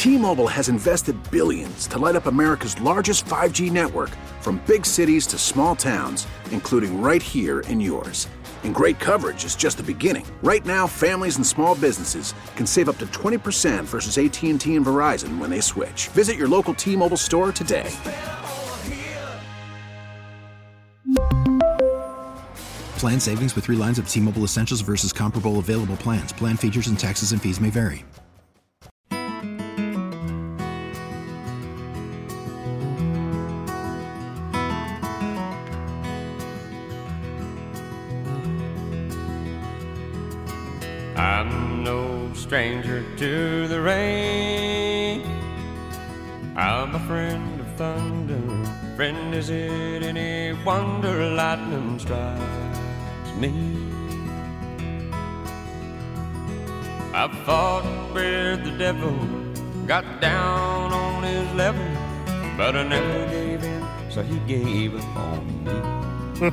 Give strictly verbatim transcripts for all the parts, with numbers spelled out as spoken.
T-Mobile has invested billions to light up America's largest five G network, from big cities to small towns, including right here in yours. And great coverage is just the beginning. Right now, families and small businesses can save up to twenty percent versus A T and T and Verizon when they switch. Visit your local T-Mobile store today. Plan savings with three lines of T-Mobile Essentials versus comparable available plans. Plan features and taxes and fees may vary. I'm no stranger to the rain. I'm a friend of thunder. Friend, is it any wonder lightning strikes me? I fought with the devil, got down on his level, but I never gave in, so he gave up on me.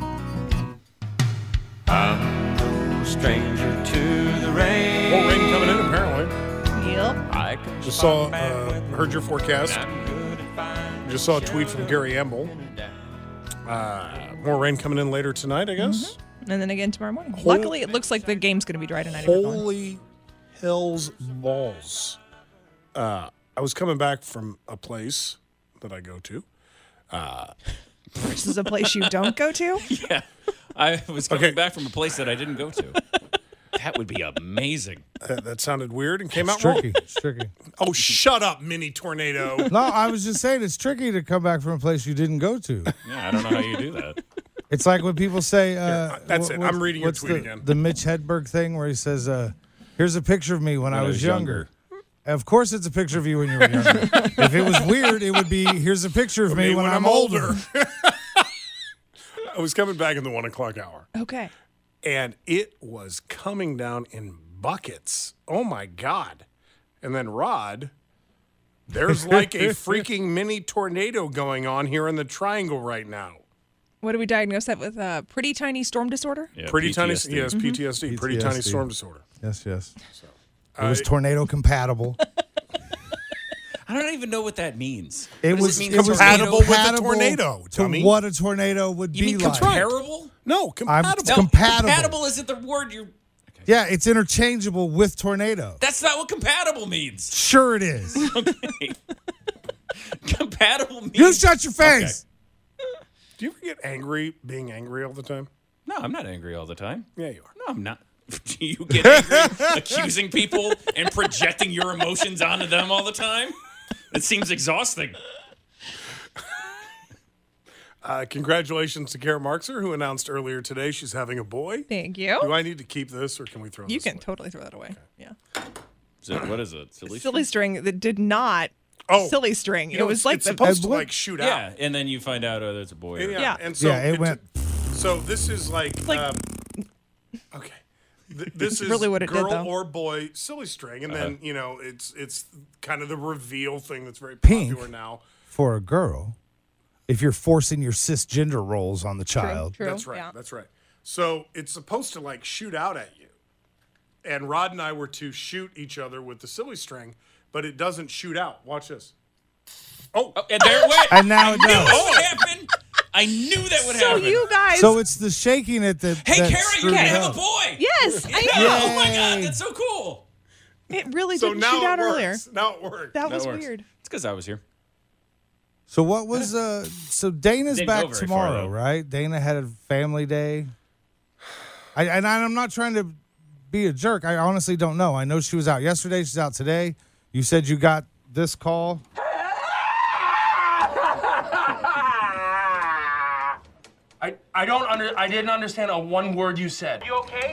I'm no stranger to the rain. More rain coming in, apparently. Yep. I can Just saw, uh, heard your forecast. Just saw a tweet from Gary Emble. Uh, more rain coming in later tonight, I guess. Mm-hmm. And then again tomorrow morning. Whole, Luckily, it looks like the game's going to be dry tonight. Holy hell's balls. Uh, I was coming back from a place that I go to. Uh, this is a place you don't go to? Yeah. I was coming Okay. back from a place that I didn't go to. That would be amazing. Uh, that sounded weird and came It's out tricky. wrong. It's tricky. Oh, shut up, mini tornado. No, I was just saying it's tricky to come back from a place you didn't go to. Yeah, I don't know how you do that. It's like when people say, uh, Here, that's what- it. what- I'm reading your what's tweet the, again. The Mitch Hedberg thing where he says, uh, here's a picture of me when, I, was younger. Of course it's a picture of you when you were younger. If it was weird, it would be, here's a picture of me, when, I'm older. I was coming back in the one o'clock hour. Okay. And it was coming down in buckets. Oh, my God. And then, Rod, there's like a freaking mini tornado going on here in the triangle right now. What do we diagnose that with? A pretty tiny storm disorder? Yeah, Pretty P T tiny, S D. yes, P T S D, pretty P T S D. tiny storm disorder. Yes, yes. So, It was uh, tornado compatible. I don't even know what that means. It What does was it mean, it was compatible with a compatible tornado, to dummy. what a tornado would You be mean like. comparable? No, I'm compatible. No, compatible. compatible isn't the word you're... Yeah, it's interchangeable with tornado. That's not what compatible means. Sure it is. Okay. Compatible means... You shut your face. Do you ever get angry being angry all the time? No, I'm not angry all the time. Yeah, you are. No, I'm not. Do you get angry accusing people and projecting your emotions onto them all the time? It seems exhausting. Uh, congratulations to Kara Markser, who announced earlier today she's having a boy. Thank you. Do I need to keep this, or can we throw You this can away? totally throw that away. Yeah. So what is it? Silly, Silly string that did not Oh, silly string. You It know, was it's, like it's the, supposed to what- like shoot Yeah, out. and then you find out whether it's a boy or Yeah, Yeah. and so Yeah, it it's- went- So this is like, like- um, okay, Th- this is really what it did, girl though. or boy silly string, and then Uh-huh. you know it's it's kind of the reveal thing that's very Pink. popular now. For a girl, if you're forcing your cisgender roles on the child. True. That's right. Yeah. That's right. So it's supposed to like shoot out at you. And Rod and I were to shoot each other with the silly string, but it doesn't shoot out. Watch this. Oh, Oh, and there it went. And now it I knew does. it would happen. I knew that would So happen. you guys. So it's the shaking it that. hey, that Kara, you screwed can it have up. a boy. yes, I Yeah, know. oh my God, Yay. that's so cool. It really so didn't now shoot it out works. earlier. Now it worked. That was works. weird. It's because I was here. So what was uh? So Dana's Didn't go back very far, tomorrow, though. right? Dana had a family day. I and I'm not trying to be a jerk. I honestly don't know. I know she was out yesterday. She's out today. You said you got this call. I, I don't under I didn't understand a one word you said. You okay?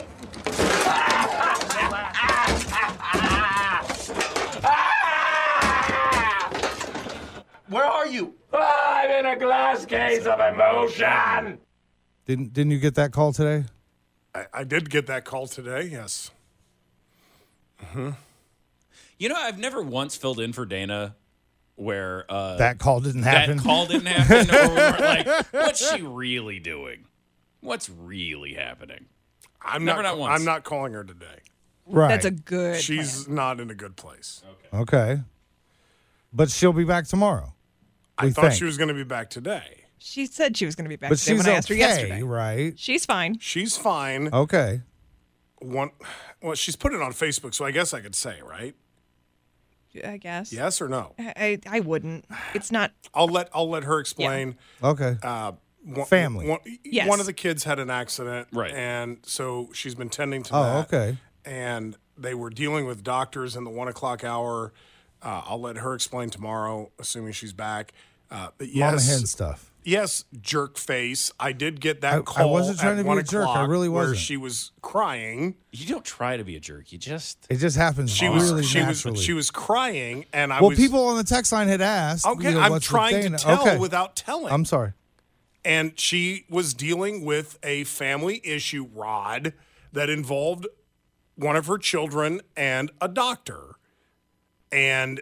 Where are you? I'm in a glass case of emotion. Didn't didn't you get that call today? I, I did get that call today. Yes. You know, I've never once filled in for Dana where uh, That call didn't happen. that call didn't happen, or we weren't like, what's she really doing? What's really happening? I'm Never not. not once. I'm not calling her today. Right. That's a good. She's not in a good place. okay. But she'll be back tomorrow. I we thought think. she was going to be back today. She said she was going to be back But today she's when I asked her okay, yesterday. right? She's fine. She's fine. Okay. One, well, she's put it on Facebook, so I guess I could say, right? I guess. Yes or no? I, I, I wouldn't. It's not. I'll let I'll let her explain. Okay. Uh, one, Family. One, Yes. one of the kids had an accident, Right. And so she's been tending to Oh, that. okay. And they were dealing with doctors in the one o'clock hour. Uh, I'll let her explain tomorrow, assuming she's back. Uh, but yes, Mama hen stuff. yes, jerk face. I did get that I- I call. wasn't trying at to be one a jerk. I o'clock really Where wasn't. she was crying. You don't try to be a jerk. You just. It just happens She was really she naturally. was she was crying, and I well, was people on the text line had asked. okay. you know, I'm what's with trying to Dana. tell Okay. without telling. I'm sorry. And she was dealing with a family issue, Rod, that involved one of her children and a doctor. And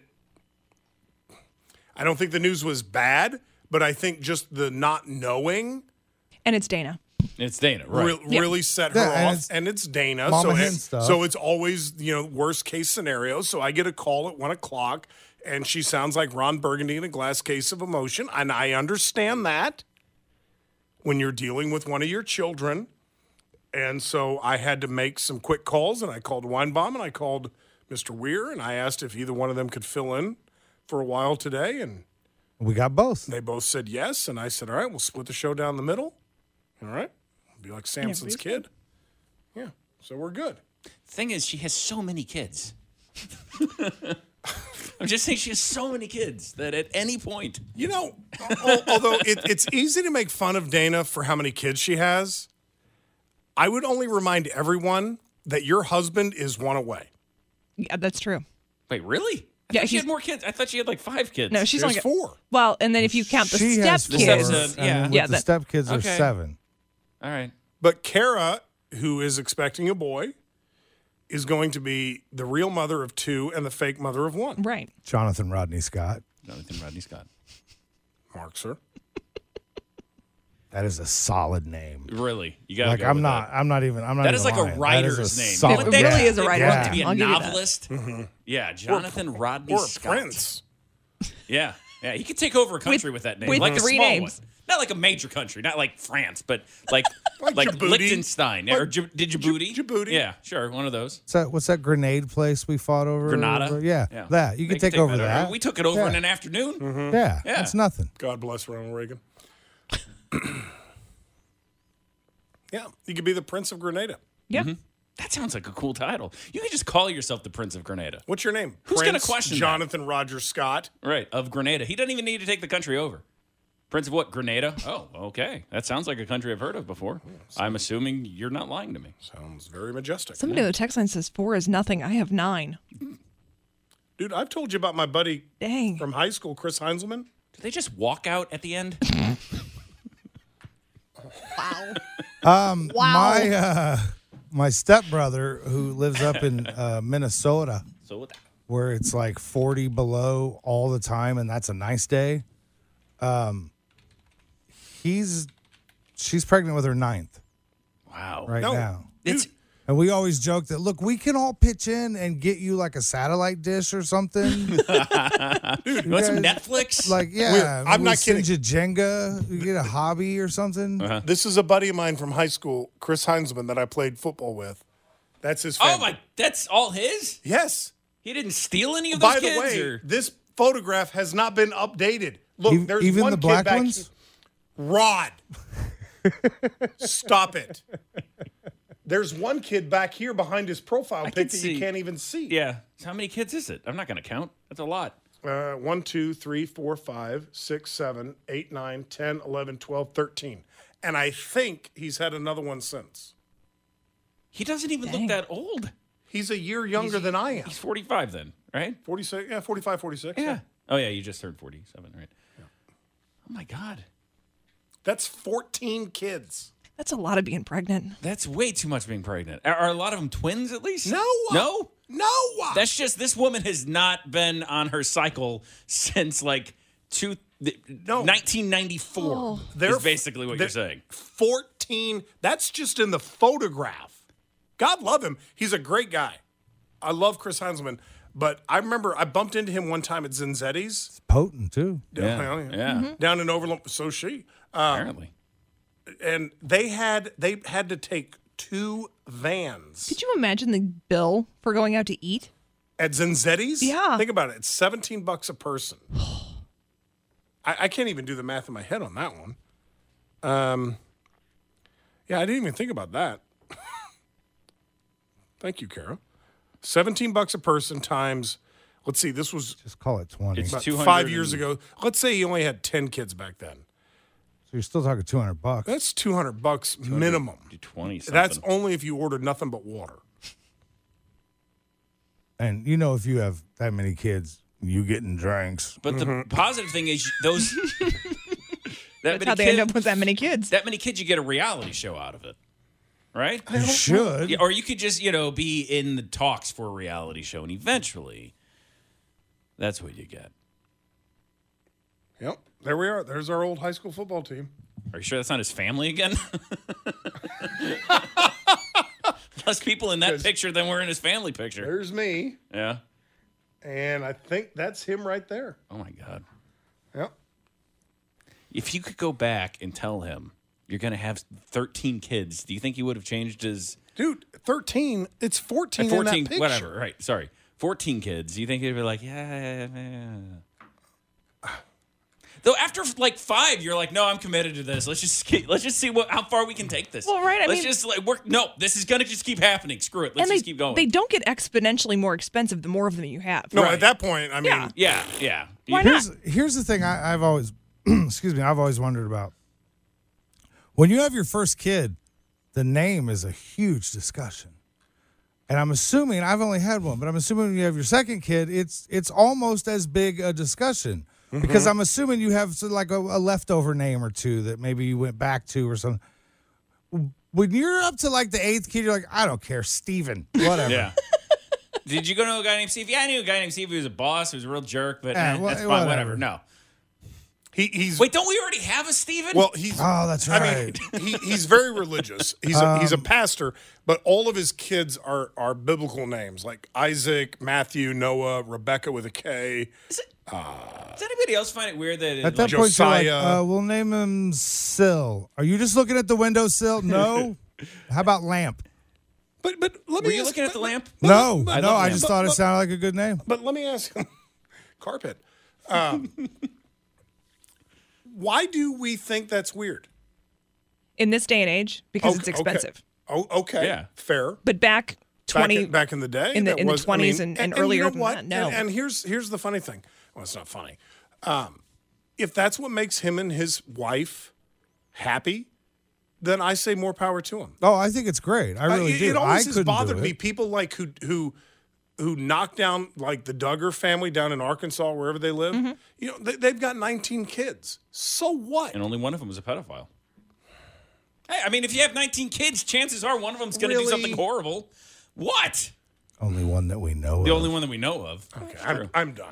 I don't think the news was bad, but I think just the not knowing And it's Dana. It's Dana, right? re- Yeah. really set her Yeah, and off. it's And it's Dana. Mama so, hen it- stuff. so it's always, you know, worst case scenario. So I get a call at one o'clock, and she sounds like Ron Burgundy in a glass case of emotion. And I understand that when you're dealing with one of your children. And so I had to make some quick calls, and I called Weinbaum and I called Mister Weir, and I asked if either one of them could fill in for a while today. And We got both. they both said yes. And I said, all right, we'll split the show down the middle. All right. Be like Samson's kid. Yeah. So we're good. Thing is, she has so many kids. I'm just saying she has so many kids that at any point. You know, al- although it, it's easy to make fun of Dana for how many kids she has, I would only remind everyone that your husband is one away. Yeah, that's true. Wait, really? I Yeah, thought she he's- had more kids. I thought she had like five kids. No, she's There's only got- four. Well, and then if you count the she step has four, kids, Steps, uh, and yeah. then with Yeah, the that- step kids are Okay. seven. All right. But Kara, who is expecting a boy, is going to be the real mother of two and the fake mother of one. right? Jonathan Rodney Scott. Jonathan Rodney Scott. Mark, sir. That is a solid name. Really? You got Like go I'm with not. that. I'm not even. I'm not. That even is like lying. a That writer's is a name. solid- It really yeah. is a writer's Want name. to be a I'll give you that. novelist? Yeah, Jonathan Rodney Or a Scott. prince. Yeah, yeah, he could take over a country with, that name, with like a three small names. one, not like a major country, not like France, but like Like like, Djibouti. Liechtenstein or Djib- did Djibouti? Dj- Djibouti. Yeah, sure, one of those. What's that? What's that grenade place we fought over? Grenada. Yeah, Yeah. that you They can take, over that. We took it over Yeah. in an afternoon. Yeah, Yeah. that's nothing. God bless Ronald Reagan. Yeah, you could be the Prince of Grenada. Yeah. That sounds like a cool title. You could just call yourself the Prince of Grenada. What's your name? Who's gonna Prince question that? Jonathan Roger Scott. Right, of Grenada. He doesn't even need to take the country over. Prince of what? Grenada? Oh, okay. That sounds like a country I've heard of before. I'm assuming you're not lying to me. Sounds very majestic. Somebody on the text line says four is nothing. I have nine. Dude, I've told you about my buddy Dang. from high school, Chris Heinzelman. Do they just walk out at the end? Um, My uh, my stepbrother who lives up in uh, Minnesota, So what? where it's like forty below all the time, and that's a nice day. Um, he's she's pregnant with her ninth Wow. right No. now. It's And we always joke that, look, we can all pitch in and get you like a satellite dish or something. you want some guys- Netflix? Like, yeah. I'm we'll not send kidding. you Jenga. You get a hobby or something. Uh-huh. This is a buddy of mine from high school, Chris Heinzelman, that I played football with. That's his oh family. my, that's all his? Yes. He didn't steal any of those By the kids? way, or? this photograph has not been updated. Look, Ev- there's even one the kid black back ones? here- Rod. Stop it. There's one kid back here behind his profile I pic can that you see. can't even see. Yeah. So how many kids is it? I'm not going to count. That's a lot. Uh, one, two, three, four, five, six, seven, eight, nine, ten, eleven, twelve, thirteen. And I think he's had another one since. He doesn't even Dang. look that old. He's a year younger than I am. He's forty-five then, right? forty-six, yeah, forty-five, forty-six. Yeah. Oh, yeah, you just heard forty-seven, right? Oh, my God. That's fourteen kids. That's a lot of being pregnant. That's way too much being pregnant. Are, are a lot of them twins at least? No. No? No. That's just, this woman has not been on her cycle since like two, No. nineteen ninety-four. Oh. They're- Is basically what they're you're saying. fourteen. That's just in the photograph. God love him. He's a great guy. I love Chris Heinzelman. But I remember I bumped into him one time at Zinzetti's. Potent too. Yeah. Well, Yeah. Mm-hmm. Down in Overland. So she. Uh, Apparently. and they had they had to take two vans Could you imagine the bill for going out to eat? at Zinzetti's. Yeah. Think about it. It's seventeen bucks a person. I, I can't even do the math in my head on that one. Um. Yeah, I didn't even think about that. Thank you, Kara. seventeen bucks a person times, let's see, this was Just call it twenty. It's So about two hundred five years and- ago. Let's say you only had ten kids back then. you're still talking two hundred bucks. That's two hundred bucks minimum. Do twenty something. That's only if you ordered nothing but water. And you know, if you have that many kids, you getting drinks. But the Mm-hmm. positive thing is those. that That's many how they kid- end up with that many kids. That many kids, you get a reality show out of it, right? You should. Yeah, or you could just, you know, be in the talks for a reality show, and eventually, that's what you get. Yep. There we are. There's our old high school football team. Are you sure that's not his family again? Less people in that Because- picture than were in his family picture. There's me. Yeah. And I think that's him right there. Oh my God. Yep. If you could go back and tell him you're going to have thirteen kids, do you think he would have changed his Dude, thirteen, it's fourteen, fourteen? in that picture. Whatever. Right. Sorry. fourteen kids. Do you think he'd be like, yeah, yeah. Though after like five, you're like, no, I'm committed to this. Let's just keep, let's just see what how far we can take this. Well, right, I let's mean- just like work. No, this is gonna just keep happening. Screw it. Let's and they, just keep going. they don't get exponentially more expensive the more of them you have. No, Right. at that point, I mean, Yeah. yeah, yeah. Why You- not? Here's here's the thing I, I've always excuse me, I've always wondered about. When you have your first kid, the name is a huge discussion. And I'm assuming I've only had one, but I'm assuming when you have your second kid, it's it's almost as big a discussion. Because I'm assuming you have so like a, a leftover name or two that maybe you went back to or something. When you're up to like the eighth kid, you're like, I don't care, Steven, whatever. Yeah. Did you go to a guy named Steve? Yeah, I knew a guy named Steve who was a boss, who was a real jerk, but Yeah, eh, wha- that's fine, whatever. whatever. No. he, he's Wait, don't we already have a Steven? well, he's Oh, that's I right. mean, he, he's very religious. He's a, he's a pastor, but all of his kids are are biblical names like Isaac, Matthew, Noah, Rebecca with a K. Does anybody else find it weird that it, At that like, point, you're like, Josiah. uh, we'll name him Sill. Are you just looking at the windowsill? No. How about Lamp? But but let were me you ask, looking at but- the lamp? No, but- no. I Lamp. just but- thought it but- sounded like a good name. But let me ask him, carpet. Um, why do we think that's weird? In this day and age, because it's Okay, okay. expensive. Oh, okay, Yeah. fair. But back twenty, back in, back in the day, in the- that in the was- I twenties mean, and- and you earlier know than what? that, no. And, and here's here's the funny thing. Well, it's not funny. Um, if that's what makes him and his wife happy, then I say more power to him. Oh, I think it's great. I really Uh, it, do. it I always has couldn't bothered do me. it. People like who who who knock down like the Duggar family down in Arkansas, wherever they live. Mm-hmm. You know, they, they've got nineteen kids. So what? And only one of them was a pedophile. Hey, I mean, if you have nineteen kids, chances are one of them's going to Really? do something horrible. What? Only one that we know. The of. only one that we know of. Okay, I'm, I'm done.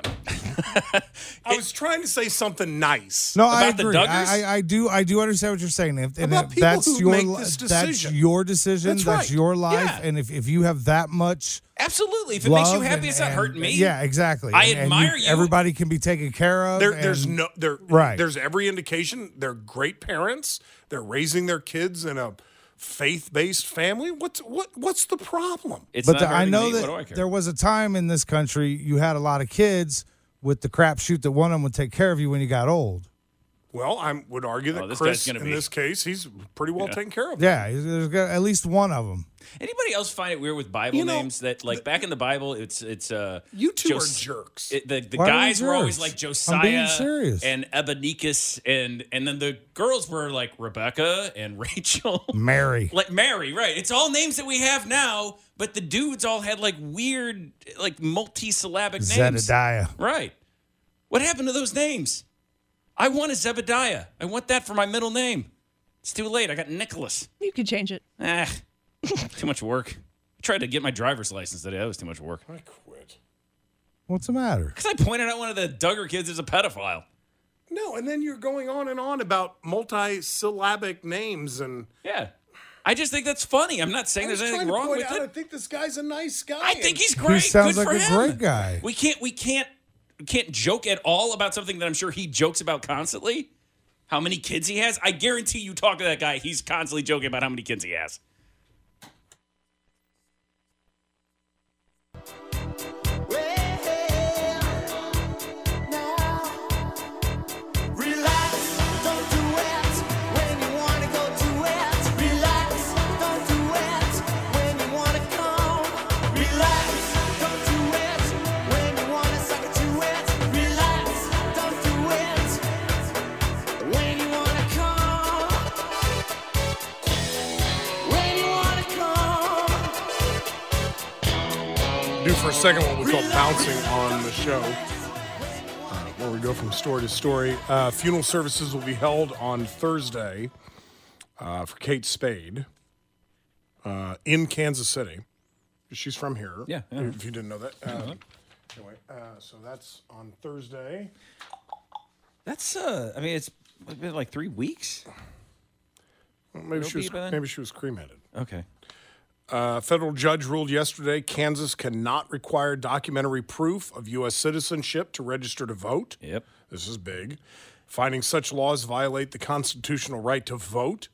I was trying to say something nice. No, I About the agree. Duggars? I, I, I do. I do understand what you're saying. If, and About if people that's who your make li- this that's decision. your decision. That's That's, right. your life. Yeah. And if, if you have that much Absolutely. If it love, makes you happy, and- it's not and- hurting me. Yeah, exactly. I And- and admire you. Everybody can be taken care of. There, there's and- no there. Right. There's every indication they're great parents. They're raising their kids in a faith-based family. What's what? What's the problem? It's But not the, I hurting know me. What do I that care? there was a time in this country you had a lot of kids with the crapshoot that one of them would take care of you when you got old. Well, I would argue that Oh, this Chris, guy's gonna in be- this case, he's pretty well taken care of. Yeah, there's got at least one of them. Anybody else find it weird with Bible You know, names that, like, back in the Bible, it's it's uh You two Jos- are jerks. It, the the Why are we guys were always jerks? like I'm Josiah being serious. and Ebenekus, and and then the girls were like Rebecca and Rachel. Mary. Like Mary, right? It's all names that we have now, but the dudes all had like weird, like multi-syllabic names. Zebediah. Right. What happened to those names? I want a Zebediah. I want that for my middle name. It's too late. I got Nicholas. You could change it. Ah, too much work. I tried to get my driver's license today. That was too much work. I quit. What's the matter? Because I pointed out one of the Duggar kids as a pedophile. No, and then you're going on and on about multi-syllabic names, and Yeah. I just think that's funny. I'm not saying I was there's anything trying to wrong point with out, I it. think this guy's a nice guy. I think he's He great. sounds Good like for a him. great guy. We can't. We can't. We can't joke at all about something that I'm sure he jokes about constantly. How many kids he has? I guarantee you talk to that guy, he's constantly joking about how many kids he has. Do for a second what we call bouncing on the show, uh, where we go from story to story. Uh, funeral services will be held on Thursday uh, for Kate Spade uh, in Kansas City. She's from here. Yeah, yeah. If you didn't know that. Uh, anyway, uh, so that's on Thursday. That's, uh, I mean, it's been like three weeks. Well, maybe It'll she was. be by then? Maybe she was cremated. Okay. A uh, federal judge ruled yesterday Kansas cannot require documentary proof of U S citizenship to register to vote. Yep. This is big. Finding such laws violate the constitutional right to vote.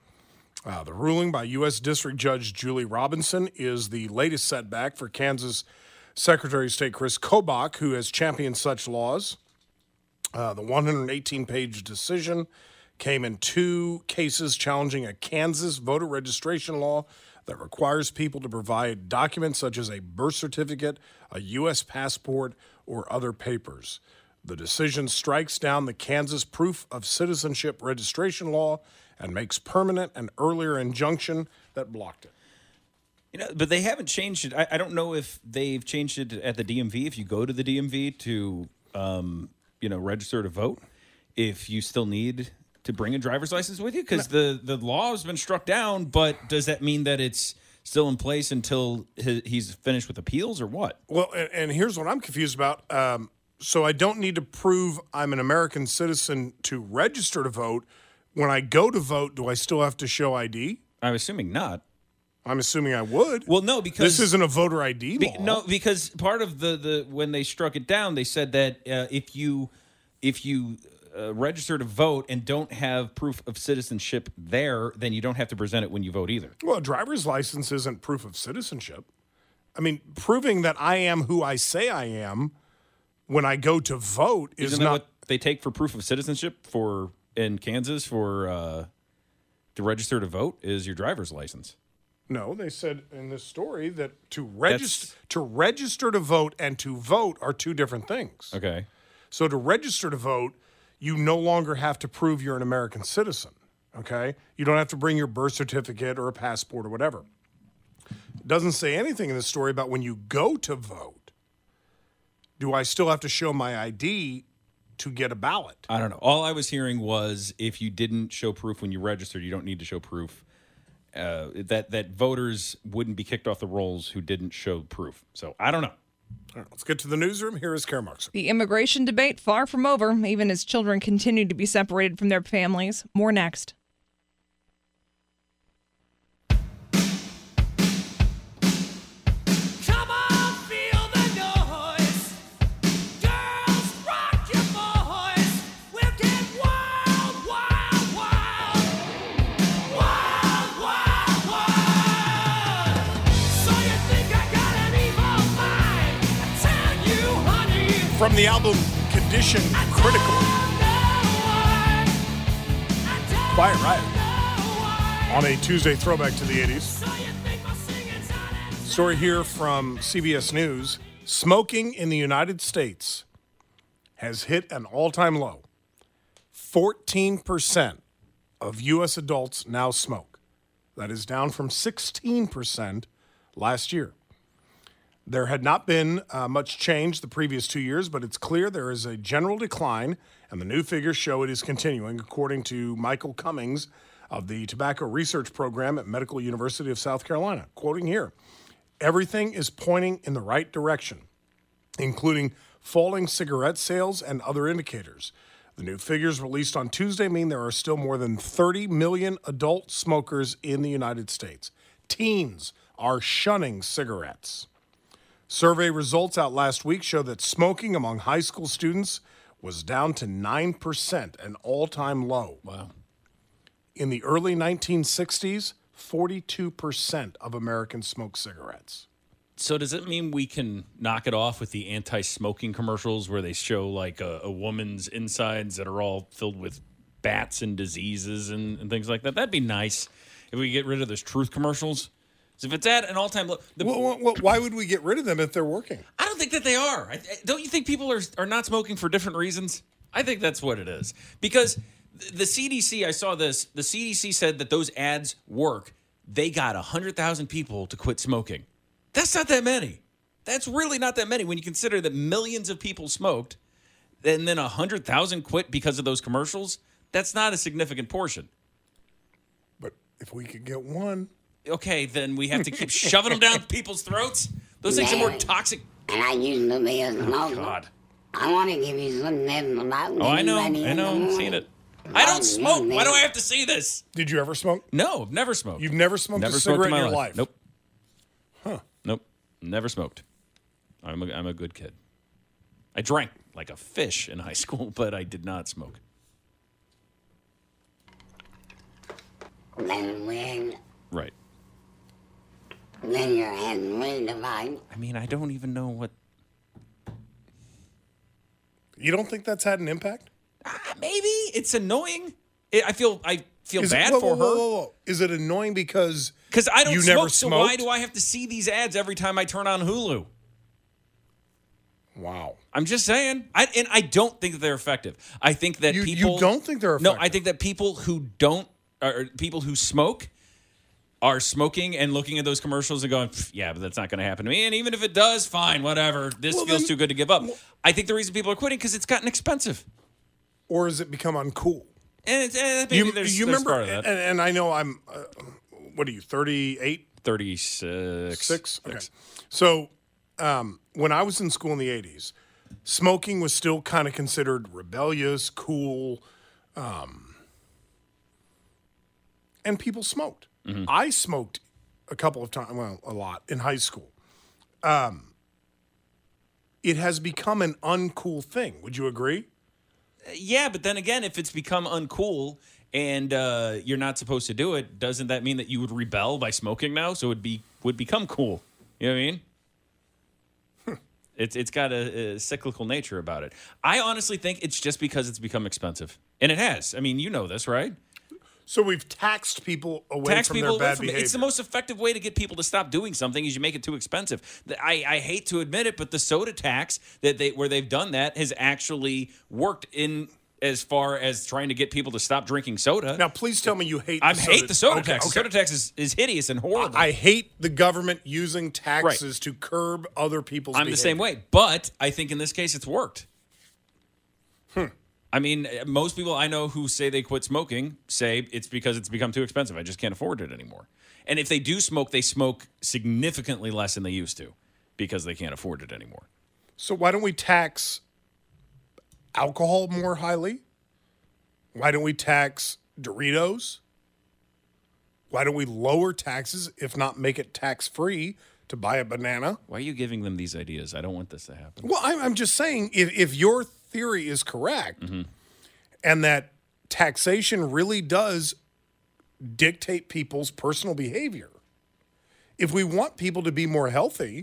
Uh, the ruling by U S District Judge Julie Robinson is the latest setback for Kansas Secretary of State Chris Kobach, who has championed such laws. Uh, the one hundred eighteen page decision came in two cases challenging a Kansas voter registration law that requires people to provide documents such as a birth certificate, a U S passport, or other papers. The decision strikes down the Kansas proof of citizenship registration law and makes permanent an earlier injunction that blocked it. You know, but they haven't changed it. I, I don't know if they've changed it at the D M V. If you go to the D M V to, um, you know, register to vote, if you still need to bring a driver's license with you, because the, the law has been struck down, but does that mean that it's still in place until he, he's finished with appeals or what? Well, and, and here's what I'm confused about. Um, so I don't need to prove I'm an American citizen to register to vote. When I go to vote, do I still have to show I D? I'm assuming not. I'm assuming I would. Well, no, because this isn't a voter I D law. Be, no, because part of the, the when they struck it down, they said that uh, if you if you uh, register to vote and don't have proof of citizenship there, then you don't have to present it when you vote either. Well, a driver's license isn't proof of citizenship. I mean, proving that I am who I say I am when I go to vote is Isn't that not what they take for proof of citizenship for in Kansas for uh, to register to vote is your driver's license. No, they said in this story that to register to register to vote and to vote are two different things. Okay. So to register to vote, you no longer have to prove you're an American citizen, okay? You don't have to bring your birth certificate or a passport or whatever. It doesn't say anything in this story about when you go to vote. Do I still have to show my I D to get a ballot? I don't know. All I was hearing was if you didn't show proof when you registered, you don't need to show proof. Uh, that that voters wouldn't be kicked off the rolls who didn't show proof. So I don't know. All right, let's get to the newsroom. Here is Karen Markson. The immigration debate far from over, even as children continue to be separated from their families. More next. From the album Condition Critical, Quiet Riot, on a Tuesday throwback to the eighties. Story here from C B S News. Smoking in the United States has hit an all-time low. fourteen percent of U S adults now smoke. That is down from sixteen percent last year. There had not been uh, much change the previous two years, but it's clear there is a general decline, and the new figures show it is continuing, according to Michael Cummings of the Tobacco Research Program at Medical University of South Carolina. Quoting here, everything is pointing in the right direction, including falling cigarette sales and other indicators. The new figures released on Tuesday mean there are still more than thirty million adult smokers in the United States. Teens are shunning cigarettes. Survey results out last week show that smoking among high school students was down to nine percent, an all-time low. Wow. In the early nineteen sixties, forty-two percent of Americans smoked cigarettes. So does it mean we can knock it off with the anti-smoking commercials where they show like a, a woman's insides that are all filled with bats and diseases and, and things like that? That'd be nice if we get rid of those truth commercials. So if it's at an all-time low, the, well, well, well, why would we get rid of them if they're working? I don't think that they are. I, don't you think people are are not smoking for different reasons? I think that's what it is. Because the C D C, I saw this. The C D C said that those ads work. They got one hundred thousand people to quit smoking. That's not that many. That's really not that many when you consider that millions of people smoked and then one hundred thousand quit because of those commercials. That's not a significant portion. But if we could get one. Okay, then we have to keep shoving them down people's throats? Those things are more toxic. And I used to be a smoker. Oh, God. I want to give you some nibble about Oh, I know. I know. I've seen it. I don't smoke. Why do I have to see this? Did you ever smoke? No, I've never smoked. You've never smoked never a smoked cigarette in, in my your life. life? Nope. Huh. Nope. Never smoked. I'm a, I'm a good kid. I drank like a fish in high school, but I did not smoke. Then when, Right. then your head redefined. I mean, I don't even know what... You don't think that's had an impact? Uh, maybe. It's annoying. It, I feel I feel Is bad it, whoa, for whoa, her. whoa, whoa. Is it annoying because Because I don't you smoke, never so smoked? why do I have to see these ads every time I turn on Hulu? Wow. I'm just saying. I, and I don't think that they're effective. I think that You- you people... don't think they're No, effective? I think that people who don't... Or people who smoke are smoking and looking at those commercials and going, yeah, but that's not going to happen to me. And even if it does, fine, whatever. This Well, feels then- too good to give up. I think the reason people are quitting because it's gotten expensive. Or has it become uncool? And it's, eh, maybe You, there's, you there's remember, part of that. and, and I know I'm, uh, what are you, thirty-eight? thirty-six. Six? Okay. So um, when I was in school in the eighties, smoking was still kind of considered rebellious, cool, um, and people smoked. Mm-hmm. I smoked a couple of times, well, a lot, in high school. Um, it has become an uncool thing. Would you agree? Yeah, but then again, if it's become uncool and uh, you're not supposed to do it, doesn't that mean that you would rebel by smoking now? So it would be would become cool. You know what I mean? It's it's got a, a cyclical nature about it. I honestly think it's just because it's become expensive, and it has. I mean, you know this, right? So we've taxed people away Tax from people their away bad from it. behavior. It's the most effective way to get people to stop doing something is you make it too expensive. The- I, I hate to admit it, but the soda tax that they where they've done that has actually worked in as far as trying to get people to stop drinking soda. Now, please tell me you hate. I the hate soda. the soda Okay, tax. The okay. soda tax is, is hideous and horrible. I hate the government using taxes to curb other people's I'm behavior. the same way, but I think in this case it's worked. Hmm. I mean, most people I know who say they quit smoking say it's because it's become too expensive. I just can't afford it anymore. And if they do smoke, they smoke significantly less than they used to because they can't afford it anymore. So why don't we tax alcohol more highly? Why don't we tax Doritos? Why don't we lower taxes, if not make it tax-free, to buy a banana? Why are you giving them these ideas? I don't want this to happen. Well, I'm, I'm just saying, if, if your theory is correct, Mm-hmm. and that taxation really does dictate people's personal behavior, if we want people to be more healthy,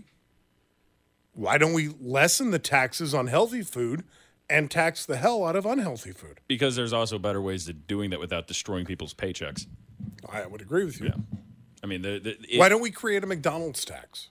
why don't we lessen the taxes on healthy food and tax the hell out of unhealthy food? Because there's also better ways of doing that without destroying people's paychecks. I would agree with you. Yeah. I mean, the, the, it, Why don't we create a McDonald's tax?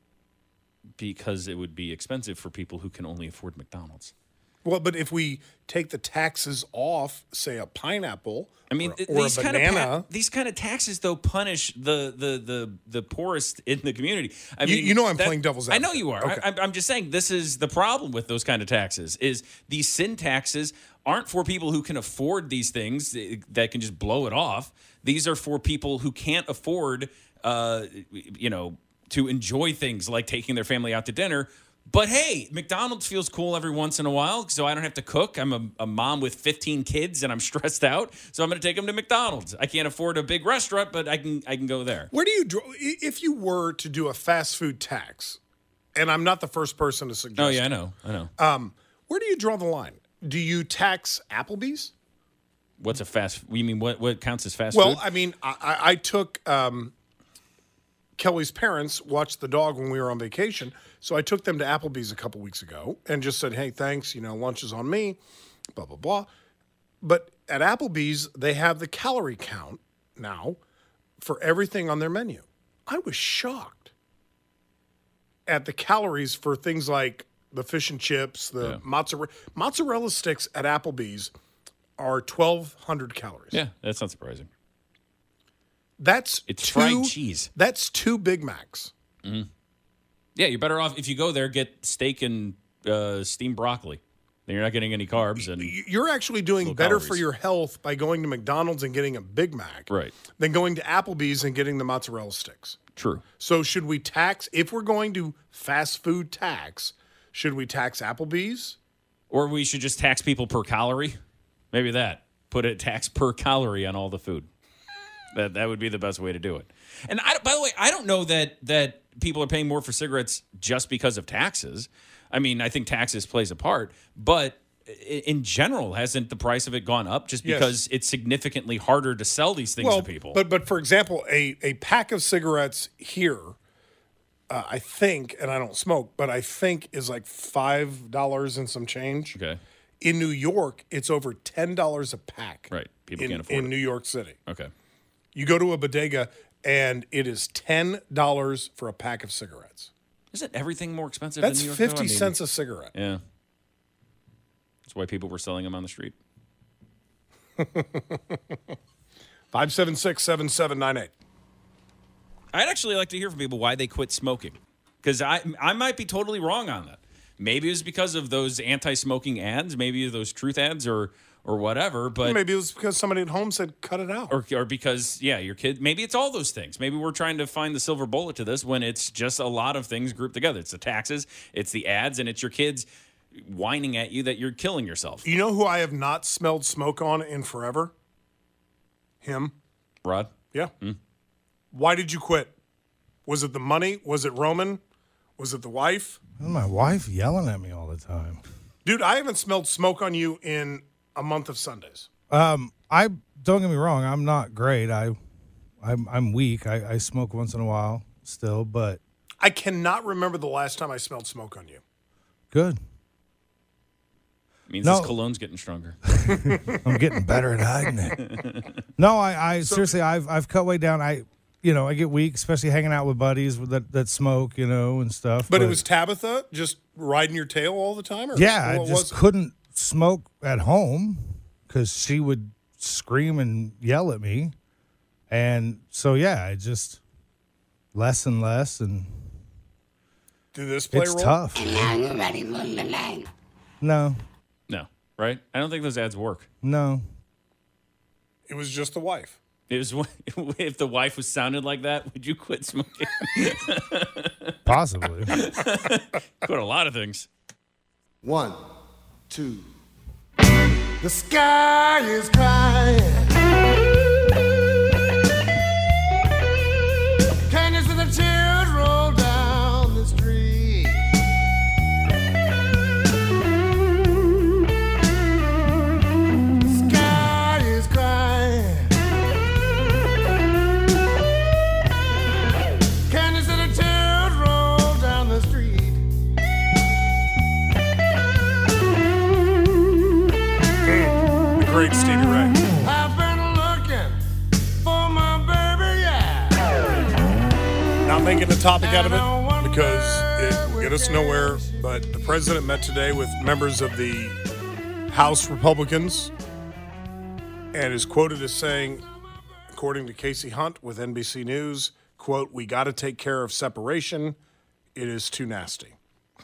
because it would be expensive for people who can only afford McDonald's. Well, but if we take the taxes off, say a pineapple, I mean, or, th- or these a kind banana, of pa- these kind of taxes though punish the the the the poorest in the community. I You- mean, you know I'm playing devil's I know advocate. you are. Okay. I, I'm- I'm just saying this is the problem with those kind of taxes. Is these sin taxes aren't for people who can afford these things eh, that can just blow it off. These are for people who can't afford, uh, you know, to enjoy things like taking their family out to dinner. But hey, McDonald's feels cool every once in a while, so I don't have to cook. I'm a, a mom with fifteen kids, and I'm stressed out, so I'm going to take them to McDonald's. I can't afford a big restaurant, but I can I can go there. Where do you draw, if you were to do a fast food tax, and I'm not the first person to suggest. Oh, yeah, I know. I know. Um, where do you draw the line? Do you tax Applebee's? What's a fast You mean what, what counts as fast well, food? Well, I mean, I, I took um, Kelly's parents watched the dog when we were on vacation, so I took them to Applebee's a couple weeks ago and just said, hey, thanks, you know, lunch is on me, blah, blah, blah. But at Applebee's, they have the calorie count now for everything on their menu. I was shocked at the calories for things like the fish and chips, the yeah. mozzarella mozzarella sticks at Applebee's are twelve hundred calories. Yeah, that's not surprising. That's it's two, fried cheese. That's two Big Macs. Mm-hmm. Yeah, you're better off if you go there, get steak and uh, steamed broccoli. Then you're not getting any carbs. And you're actually doing better calories. for your health by going to McDonald's and getting a Big Mac, right? Than going to Applebee's and getting the mozzarella sticks. True. So should we tax, if we're going to fast food tax, should we tax Applebee's? Or we should just tax people per calorie? Maybe that. Put a tax per calorie on all the food. That that would be the best way to do it. And I, by the way, I don't know that that people are paying more for cigarettes just because of taxes. I mean, I think taxes plays a part, but in general, hasn't the price of it gone up just because yes. it's significantly harder to sell these things well, to people? But but for example, a, a pack of cigarettes here, uh, I think, and I don't smoke, but I think is like five dollars and some change. Okay. In New York, it's over ten dollars a pack. Right. People in, can't afford in it. New York City. Okay. You go to a bodega, and it is ten dollars for a pack of cigarettes. Isn't everything more expensive That's in New York? fifty I mean, cents a cigarette. Yeah. That's why people were selling them on the street. five seven six, seven seven nine eight. I'd actually like to hear from people why they quit smoking. Because I I might be totally wrong on that. Maybe it was because of those anti-smoking ads. Maybe those truth ads or or whatever. But maybe it was because somebody at home said, cut it out. Or, or because, yeah, your kid. Maybe it's all those things. Maybe we're trying to find the silver bullet to this when it's just a lot of things grouped together. It's the taxes, it's the ads, and it's your kids whining at you that you're killing yourself. You know who I have not smelled smoke on in forever? Him. Rod? Yeah. Mm. Why did you quit? Was it the money? Was it Roman? Was it the wife? My wife yelling at me all the time. Dude, I haven't smelled smoke on you in a month of Sundays. Um, I don't get me wrong. I'm not great. I, I'm, I'm weak. I, I smoke once in a while still, but I cannot remember the last time I smelled smoke on you. Good. Means no. this cologne's getting stronger. I'm getting better at hiding it. No, I, I so, seriously, I've, I've cut way down. I, you know, I get weak, especially hanging out with buddies that, that smoke, you know, and stuff. But, but it was Tabitha just riding your tail all the time? Or yeah, I just couldn't smoke at home because she would scream and yell at me. And so, yeah, I just less and less. And do this play it's role? tough. And now you're ready for the night. No. No, right? I don't think those ads work. No. It was just the wife. It was if the wife was sounded like that, would you quit smoking? Possibly. Quit a lot of things. One, two. The sky is crying. Can you see the tears roll down the street? The sky is crying. Can you see the tears roll down the street? Great Stevie Ray. I've been looking for my baby, yeah. Not making a topic out of it because it will get us nowhere, but the president met today with members of the House Republicans and is quoted as saying, according to Casey Hunt with N B C News, quote, "We got to take care of separation. It is too nasty."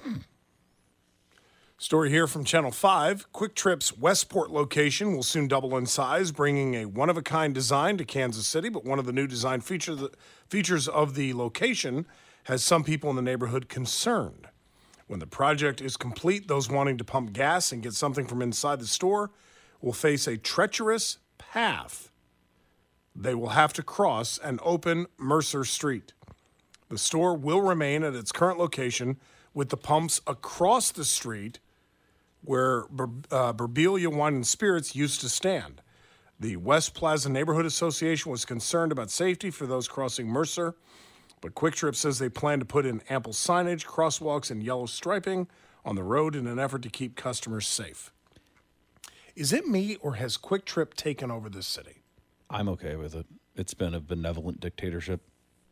Story here from Channel five. Quick Trip's Westport location will soon double in size, bringing a one-of-a-kind design to Kansas City. But one of the new design feature, the features of the location has some people in the neighborhood concerned. When the project is complete, those wanting to pump gas and get something from inside the store will face a treacherous path they will have to cross and open Mercer Street. The store will remain at its current location with the pumps across the street where Ber- uh, Berbelia Wine and Spirits used to stand. The West Plaza Neighborhood Association was concerned about safety for those crossing Mercer, but Quick Trip says they plan to put in ample signage, crosswalks, and yellow striping on the road in an effort to keep customers safe. Is it me, or has Quick Trip taken over this city? I'm okay with it. It's been a benevolent dictatorship.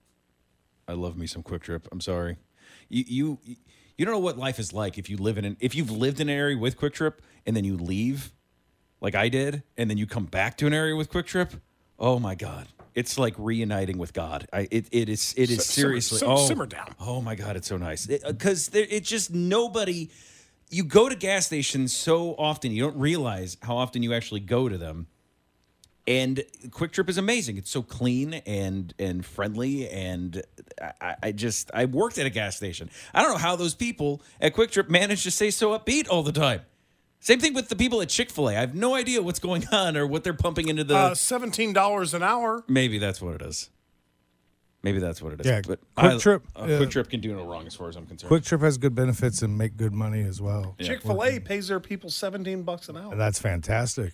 I love me some Quick Trip. I'm sorry. You you you don't know what life is like if you live in an if you've lived in an area with Quick Trip and then you leave, like I did, and then you come back to an area with Quick Trip. Oh my God. It's like reuniting with God. I it it is it is Simmer- seriously simmer, oh, simmer down. Oh my God, it's so nice. Because it, it's just nobody. You go to gas stations so often, you don't realize how often you actually go to them. And Quick Trip is amazing. It's so clean and and friendly, and I, I just I worked at a gas station. I don't know how those people at Quick Trip manage to stay so upbeat all the time. Same thing with the people at Chick-fil-A. I have no idea what's going on or what they're pumping into the. Uh, seventeen dollars an hour. Maybe that's what it is. Maybe that's what it is. Yeah, but Quick I- Trip, uh, uh, Quick Trip can do no wrong as far as I'm concerned. Quick Trip has good benefits and make good money as well. Chick-fil-A pays their people seventeen bucks an hour. And that's fantastic.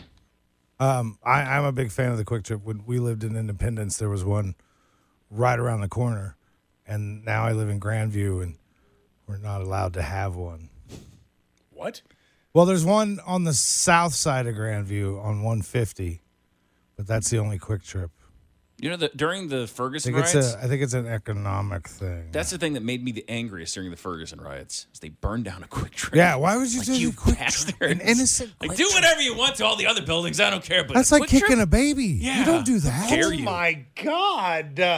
Um, I, I'm a big fan of the Quick Trip. When we lived in Independence, there was one right around the corner, and now I live in Grandview, and we're not allowed to have one. What? Well, there's one on the south side of Grandview on one fifty, but that's the only Quick Trip. You know, the, during the I Ferguson think, it's riots, a, I think it's an economic thing. that's the thing that made me the angriest during the Ferguson riots. Is they burned down a Quick Trip. Yeah, why would you like do you the Quick bastards. Trip? An innocent Like, Quick do Trip. whatever you want to all the other buildings. I don't care. But That's a like Quick kicking Trip? a baby. Yeah. You don't do that. Dare Oh you. my God.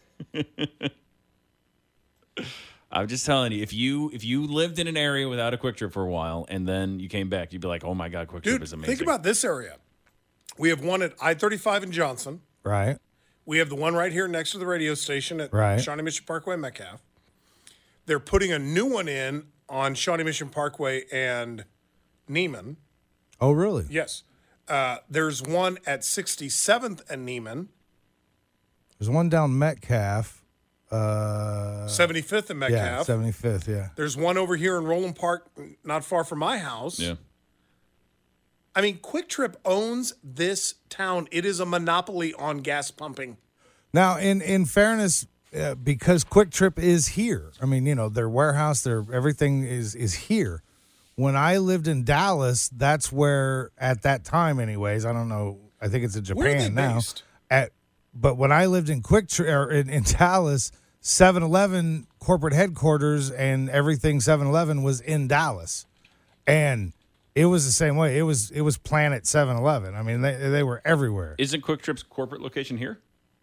I'm just telling you, if you if you lived in an area without a Quick Trip for a while and then you came back, you'd be like, oh my God, Quick Trip Dude, is amazing. think about this area. We have one at I thirty-five in Johnson. Right. We have the one right here next to the radio station at Right. Shawnee Mission Parkway, Metcalf. They're putting a new one in on Shawnee Mission Parkway and Neiman. Oh, really? Yes. Uh, there's one at sixty-seventh and Neiman, There's one down Metcalf. Uh, seventy-fifth and yeah, Metcalf. seventy-fifth, yeah. There's one over here in Roland Park, not far from my house. Yeah. I mean, Quick Trip owns this town. It is a monopoly on gas pumping. Now, in in fairness, uh, because Quick Trip is here. I mean, you know, their warehouse, their everything is is here. When I lived in Dallas, that's where at that time, anyways. I don't know. I think it's in Japan Where are they now. based? At but when I lived in Quick Trip or in, in Dallas, seven eleven corporate headquarters and everything seven eleven was in Dallas, and it was the same way. It was it was Planet seven eleven. I mean, they they were everywhere. Isn't Quick Trip's corporate location here?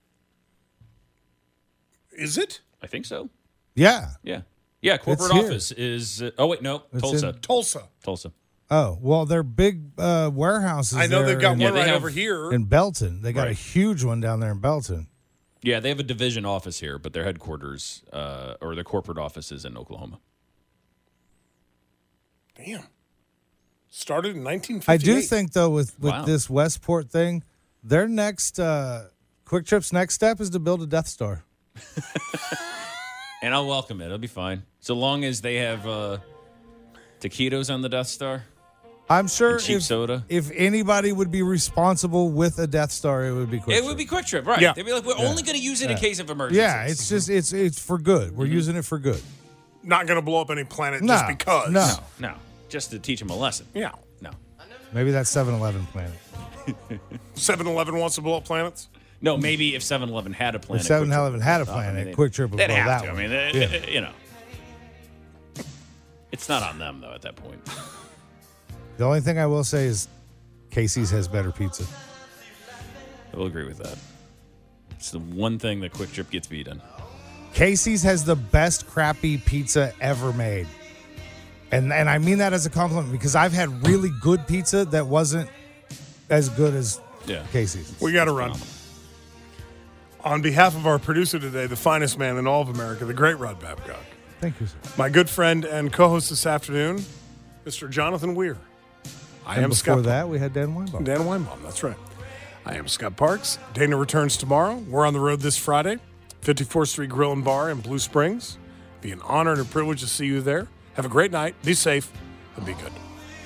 Is it? I think so. Yeah. Yeah. Yeah, corporate It's here. office is. Uh, oh, wait, no. It's Tulsa. in- Tulsa. Tulsa. Oh, well, their big uh, warehouses. I know there they've got in, one they right have- over here. in Belton. They got a Right. huge one down there in Belton. Yeah, they have a division office here, but their headquarters uh, or their corporate office is in Oklahoma. Damn. Started in nineteen I fifty-eight. do think though, with with Wow. this Westport thing, their next uh, Quick Trip's next step is to build a Death Star. And I'll welcome it. It'll be fine. So long as they have uh, taquitos on the Death Star. I'm sure And cheap if, soda. if anybody would be responsible with a Death Star, it would be Quick It Trip. would be Quick Trip, right? Yeah. They'd be like, we're only going to use it in case of emergency. Yeah, it's just it's it's for good. We're using it for good. Not going to blow up any planet No, just because. no. No, just to teach them a lesson. Yeah. No. Maybe that's seven eleven planet. seven eleven wants to blow up planets? No, maybe if seven eleven had a If planet. seven Quick Trip- eleven had a Oh, I mean, planet, they- Quick Trip would they'd blow have that to. one. I mean, they- Yeah. they- you know. It's not on them, though, at that point. The only thing I will say is Casey's has better pizza. I will agree with that. It's the one thing that Quick Trip gets beat in. Casey's has the best crappy pizza ever made. And and I mean that as a compliment because I've had really good pizza that wasn't as good as Yeah. Casey's. We got to run. On behalf of our producer today, the finest man in all of America, the great Rod Babcock. Thank you, sir. My good friend and co-host this afternoon, Mister Jonathan Weir. I and am before Scott. that, we had Dan Weinbaum. Dan Weinbaum, that's right. I am Scott Parks. Dana returns tomorrow. We're on the road this Friday, fifty-fourth Street Grill and Bar in Blue Springs. Be an honor and a privilege to see you there. Have a great night. Be safe and be good.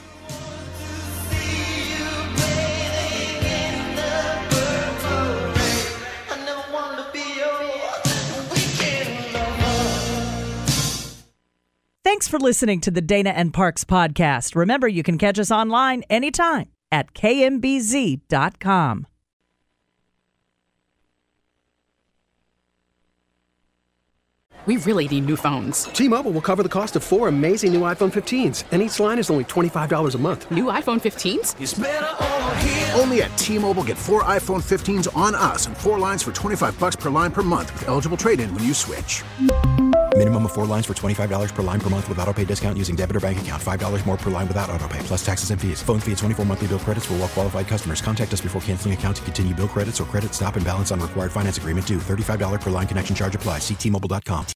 Thanks for listening to the Dana and Parks podcast. Remember, you can catch us online anytime at K M B Z dot com. We really need new phones. T-Mobile will cover the cost of four amazing new iPhone fifteens, and each line is only twenty-five dollars a month. New iPhone fifteens? It's better over here. Only at T-Mobile, get four iPhone fifteens on us and four lines for twenty-five bucks per line per month with eligible trade-in when you switch. Minimum of four lines for twenty-five dollars per line per month with autopay discount using debit or bank account. five dollars more per line without autopay, plus taxes and fees. Phone fee at twenty-four monthly bill credits for well-qualified customers. Contact us before canceling account to continue bill credits or credit stop and balance on required finance agreement due. thirty-five dollars per line connection charge applies. See T Mobile dot com.